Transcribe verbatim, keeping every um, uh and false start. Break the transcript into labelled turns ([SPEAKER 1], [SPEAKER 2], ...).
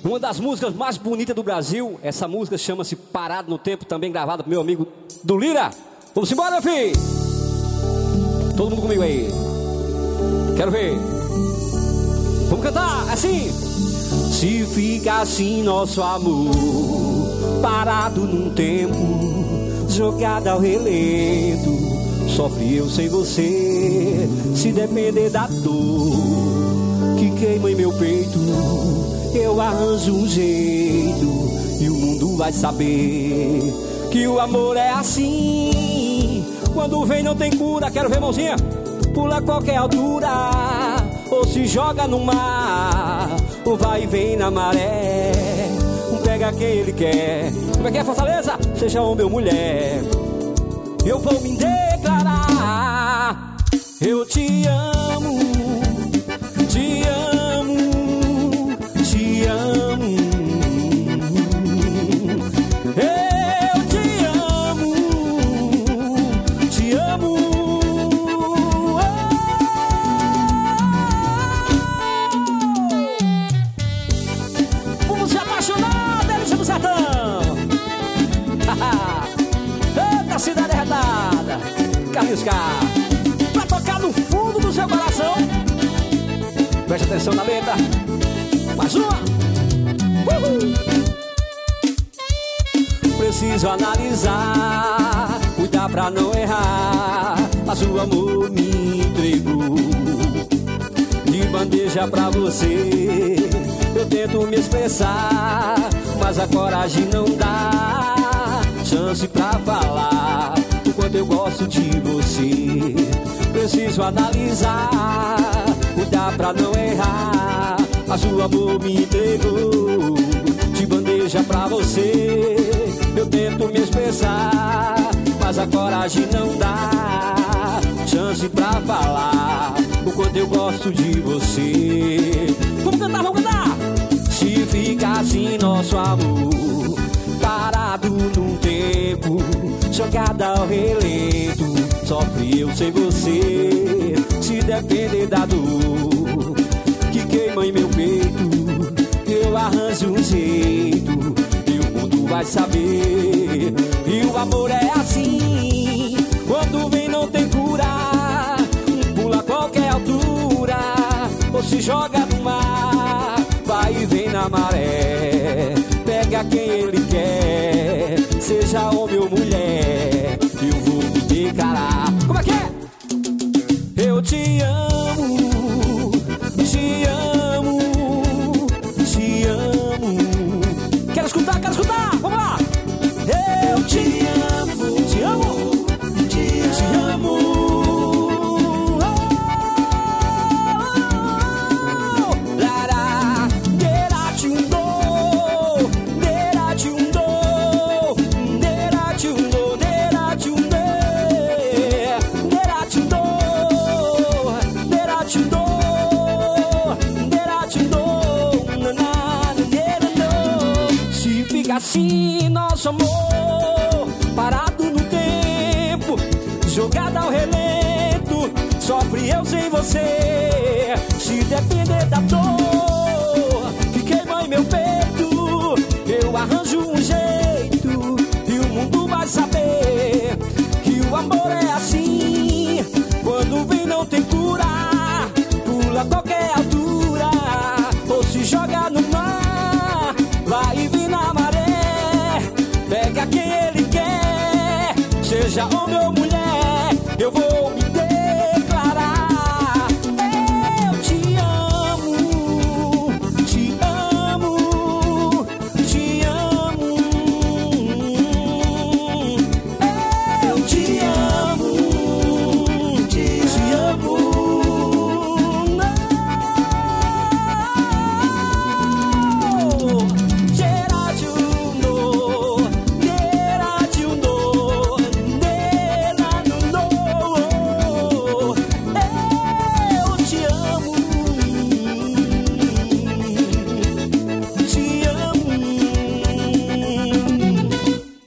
[SPEAKER 1] Uma das músicas mais bonitas do Brasil. Essa música chama-se Parado no Tempo, também gravada pro meu amigo do Lira. Vamos embora, meu filho. Todo mundo comigo aí. Quero ver. Vamos cantar assim. Se fica assim nosso amor, parado num tempo, jogado ao relento, sofre eu sem você. Se depender da dor que queima em meu peito, eu arranjo um jeito e o mundo vai saber que o amor é assim. Quando vem não tem cura. Quero ver, mãozinha. Pula qualquer altura, ou se joga no mar, ou vai e vem na maré. Um pega quem ele quer. Como é que é, Fortaleza? Seja homem ou mulher, eu vou me declarar. Eu te amo, te amo, te amo. Eu te amo, te amo. Vamos se apaixonar, delícia do sertão. Eita, cidade arretada. Carlinhos K, pra tocar no fundo do seu coração. Preste atenção na letra. Mais uma. Uhul. Preciso analisar, cuidar pra não errar, mas o amor me entregou de bandeja pra você. Eu tento me expressar, mas a coragem não dá chance pra falar o quanto eu gosto de você. Preciso analisar, cuidar pra não errar, mas o amor me entregou de bandeja pra você. Eu tento me expressar, mas a coragem não dá chance pra falar o quanto eu gosto de você. Vamos cantar, vamos cantar! Se fica assim nosso amor, parado num tempo, jogada ao relento, sofre eu sem você. Se depender da dor que queima em meu peito, eu arranjo um jeito e o mundo vai saber. E o amor é assim, quando vem não tem cura, pula qualquer altura, ou se joga no mar, vai e vem na maré. Pega quem ele quer, seja homem ou mulher, eu vou me declarar. Como é que é? Eu te amo, te amo, te amo. Quero escutar, quero escutar, vamos lá. Eu te amo, te amo, te amo. Assim nosso amor, parado no tempo, jogado ao relento, sofre eu sem você. Se depender da dor que queima em meu peito, eu arranjo um